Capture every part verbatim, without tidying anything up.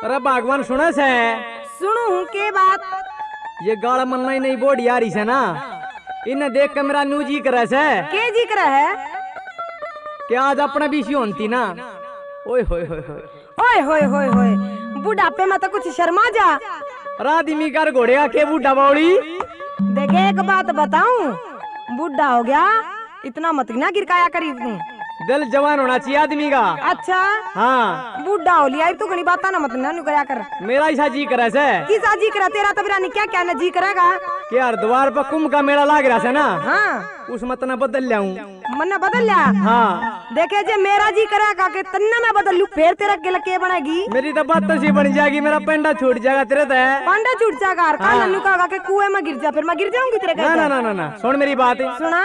अरे भगवान सुने से सुनू के बात ये गाल मन्ना ही नहीं बोड़ी आ रही से ना, इन्हें देख के मेरा न्यू जी करे से के जी करे है क्या आज अपने बीसी होती ना। ओए होए होए होए ओए होए होए होए बुढ़ापे में तो कुछ शर्मा जा। राधिमी कर घोड़ेगा के बूढ़ा बावड़ी। देखे एक बात बताऊं, बुढ़ा हो गया इतना मत ना गिरकाया करी तू। दिल जवान होना चाहिए आदमी का। अच्छा हाँ बुढ़ा हो लिया तू घनी बात ना मत ना करा कर। मेरा ऐसा जी करे से किसा जी करा तेरा तो बिरानी क्या क्या ना जी करेगा कि यार द्वार पर कुंभ का मेला लाग रहा है ना। हाँ उस मत ना बदल लाऊं। मन बदल लिया। हाँ देखे जे मेरा जी करेगा कि तन्ना मैं बदल लूं फिर तेरा गिल के बनेगी। मेरी तो बात तो सी बन जाएगी, मेरा पेंडा छूट जाएगा तेरे तो। पांडा छूट जाएगा और कान नन्नू कहा कि कुएं में गिर जा, फिर मैं गिर जाऊंगी तेरे ना ना ना ना ना सुन मेरी बात सुना।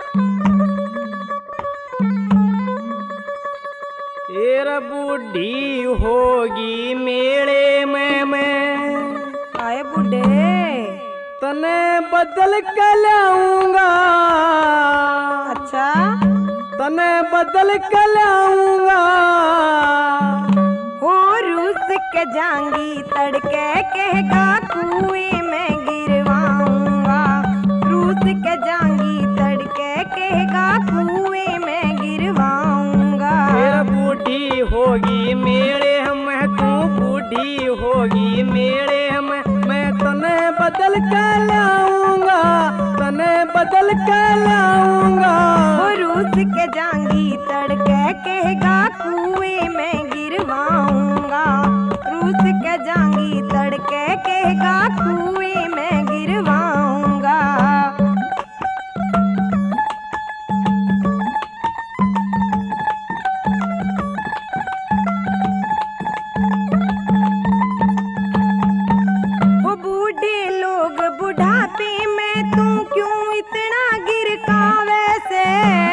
तेरा बूढ़ी होगी मेले में मैं आए बूढ़े तने बदल के लाऊंगा। अच्छा तने बदल के लाऊंगा। हो रूस के जांगी तड़के कहेगा कुएं में गिरवाऊंगा। रूस के जांगी तड़के कहेगा कुएं में गिरवाऊंगा। तेरा बूढ़ी होगी मेरे हम तू बूढ़ी होगी मेरे हम मैं तने बदल के लाऊंगा। तने बदल के लाऊंगा। रूस के जांगी तड़के कहेगा कुएं में गिरवाऊंगा। रूस के जांगी तड़के कहेगा कुएं में गिरवाऊंगा। वो बूढ़े लोग बुढ़ापे में तू क्यों इतना गिरकावे से।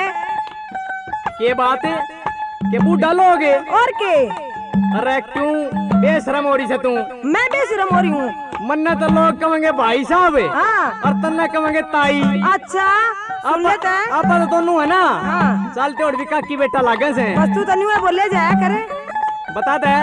के बात है के बूढ़ा लोग और के अरे क्यों बेशरम हो रही से तू। मैं बेशरम हो रही हूँ। मन्ने तो लोग कहेंगे भाई साहब हाँ और तन्ने कहेंगे ताई। अच्छा सुन लेते हैं। आप तो दोनों है ना। हाँ चलते और भी काकी बेटा लागे से बस तू तन्यू है बोले जाया करे बता दे।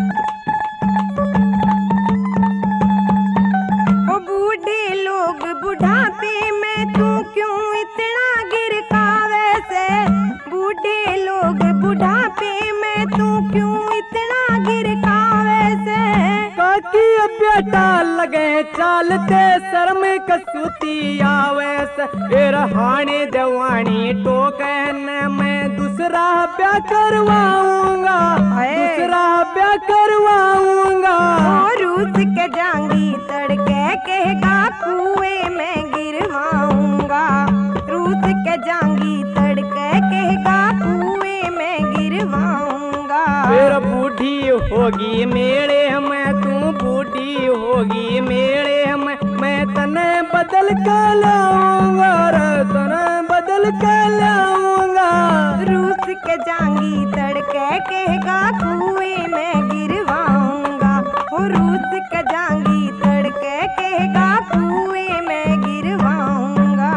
वो बूढ़े लोग बुढ़ापे में तू क्यों इतना गिरकावे से। बूढ़े लोग बुढ़ापे में तू क्यों इतना गिरकावे से। काकी बेटा लगे चालते शर्म कसूती आवे से। हाने जवानी टोकन मैं दूसरा ब्याह करवाऊंगा। दूसरा ब्याह करवाऊंगा। रूस के जांगी तड़के कहेगा कुएं में गिरवाऊंगा। रूस के जांगी तड़के कहेगा कुएं में गिरवाऊंगा। फिर बूढ़ी होगी मेरे हम तू बूढ़ी होगी मेरे हम मैं तने बदल के लाऊंगा। तने बदल के लाऊंगा। रूस के जांगी तड़के कहेगा कुएं में गिरवाऊंगा। हो रूस के जांगी तड़के कहेगा कुएं में गिरवाऊंगा।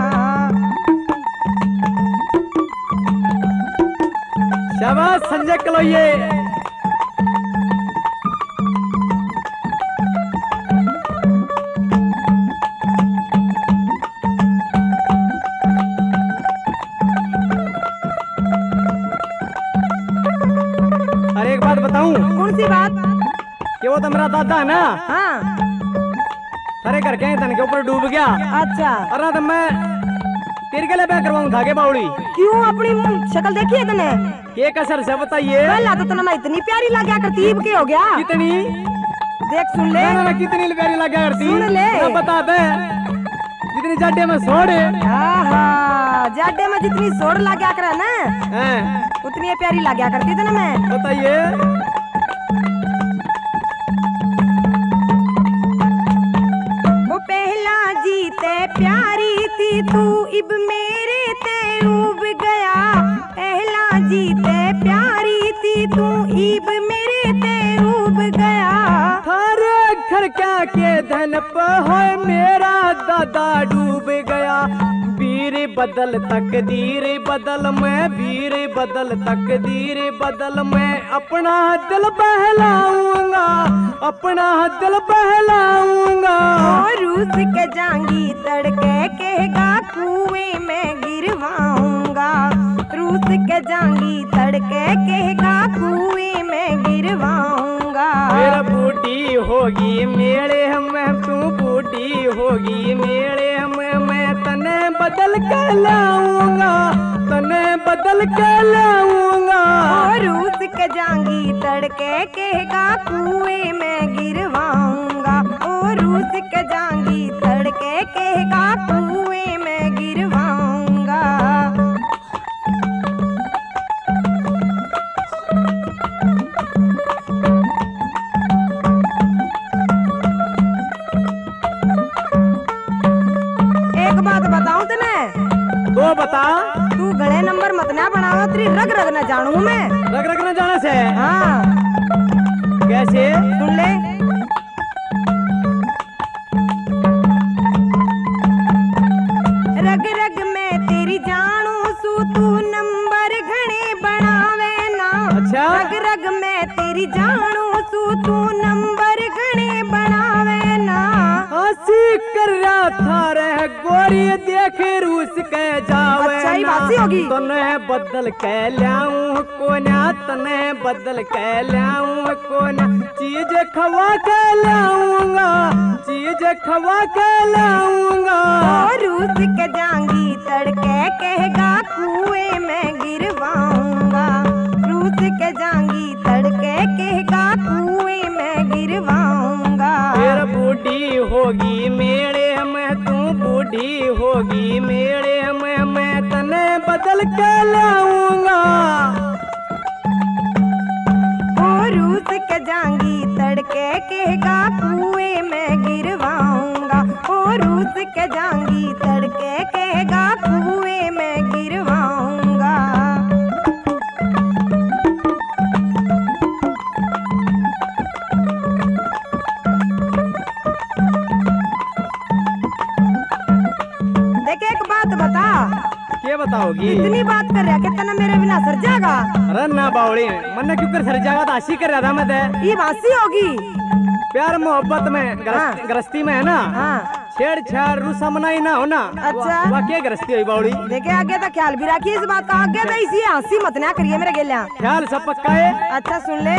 शाबाश संजय कलोये। अरे एक बात बताऊं। कौन सी बात। कि वो तो मेरा दादा है ना। हाँ अरे घर के तन के ऊपर डूब गया। अच्छा अरे तो मैं तेरे के लिए ब्याह करवाऊं धागे बावड़ी। क्यों अपनी शक्ल देखी है तने। के कसर से बताइए। पहला तो तना मैं इतनी प्यारी लगा करती इब के हो गया। कितनी देख सुन ले। ना ना कितनी प्यारी लगा करती सुन ले। ना बता दे जितनी जाडे में सोड़े। आहा जाडे में जितनी सोड़ लगा करे ना हैं उतनी प्यारी लगा करती थी ना मैं। बताइए। वो पहला जीते प्यारी थी तू इब मेरे ते उब गया। पहला जीते प्यारी थी तू इब मेरे ते उब गया। थारे घर क्या के धन पे है मेरा दादा डूब गया। वीर वीर बदल तकदीर बदल मैं वीर बदल तकदीर बदल मैं अपना दिल बहलाऊंगा अपना दिल बहलाऊंगा। और रूस के जांगी तड़के कहेगा कुएं में गिरवाऊंगा। रूस के जांगी तड़के कहेगा कुएं में गिरवाऊंगा। मेरा बूढ़ी होगी मेरे में तू बूढ़ी होगी मेरे में मैं तने बदल के लाऊंगा तने बदल के लाऊंगा। और रूस के जांगी तड़के कहेगा कुएं में गिरवाऊंगा। और रूस के जांगी तड़के कहेगा कुएं में गिरवाऊंगा। एक बात बताऊं तने? तो बता। तू गले नंबर मत ना बनाओ, तेरी रग रग न जानू मैं। रग रग न जाने से? हाँ। कैसे? सुन ले। रग रग में तेरी जानू सू तू नंबर घने बनावे ना। अच्छा। रग रग में तेरी जानू सू तू नंबर घने बनावे ना। हंसी कर रहा था रे गोरी देख रूस के जावे। अच्छा ही बासी होगी। तने बदल के लाऊं कोना तने बदल के लाऊं कोना चीज खवा के लाऊंगा चीज खवा के लाऊंगा। और रूस के जांगी तड़के कहेगा कुएं में गिरवाऊंगा। रूस के जांगी तड़के कहेगा कुएं में गिरवाऊंगा। फिर बूढ़ी होगी मेरे में तू बूढ़ी होगी मेरे में मैं तने बदल के लाऊंगा। और रूस के जांगी तड़के कहेगा कुएं में गिरवाऊंगा। और रूस के जांगी तड़के कहेगा कुएं में गिरवाऊंगा। देख एक बात बता। क्या बताओगी? इतनी बात कर रहा कि तना मेरे बिना सर जाएगा? अरे ना बावड़ी मन क्यों कर सर जाएगा तो आशी कर रहा था मैं ते। ये बासी होगी। प्यार मोहब्बत में गरस, हाँ। गृहस्थी में है ना। हाँ। छेड़छाड़ रूसा मनाई ना हो ना। अच्छा। वह क्या गृहस्थी हुई बावड़ी? देखे आगे तो ख्याल भी रखिए इस बात का। आगे तो इसी हंसी मत ना करिए मेरे गेलिया। ख्याल सब पक्का है। अच्छा सुन ले।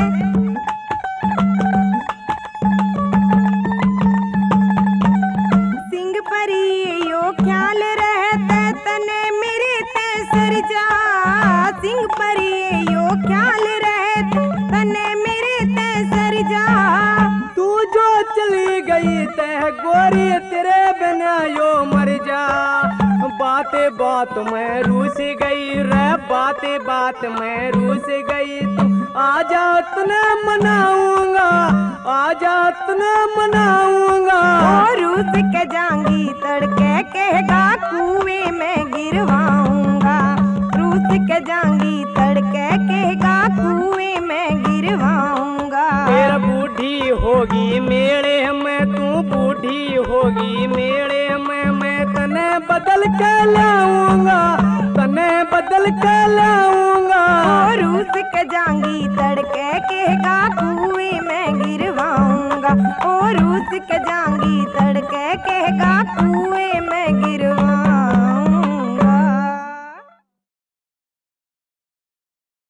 सिंह परी यो ख्याल रहते तने मेरे ते सर जा। सिंह परी यो ख्याल रहते तने मेरे ते सर जा। तू जो चली गई तह गोरी तेरे बिना यो मर जा। बाते बात में रूस गई रे बाते बात में रूस गई तू आजा तने मनाऊंगा आजा तने मनाऊंगा। और रूस के जांगी तड़के कहेगा कुएं में गिरवाऊंगा। रूस के जांगी तड़के कहेगा कुएं में गिरवाऊंगा। फिर बूढ़ी होगी मेरे में तू बूढ़ी होगी मेरे में मैं तने बदल के लाऊंगा तने बदल के लाऊंगा। और रूस के जांगी तड़के कहेगा कुएं में गिरवाऊंगा। और रूस के जांगी तड़के कहेगा कुएं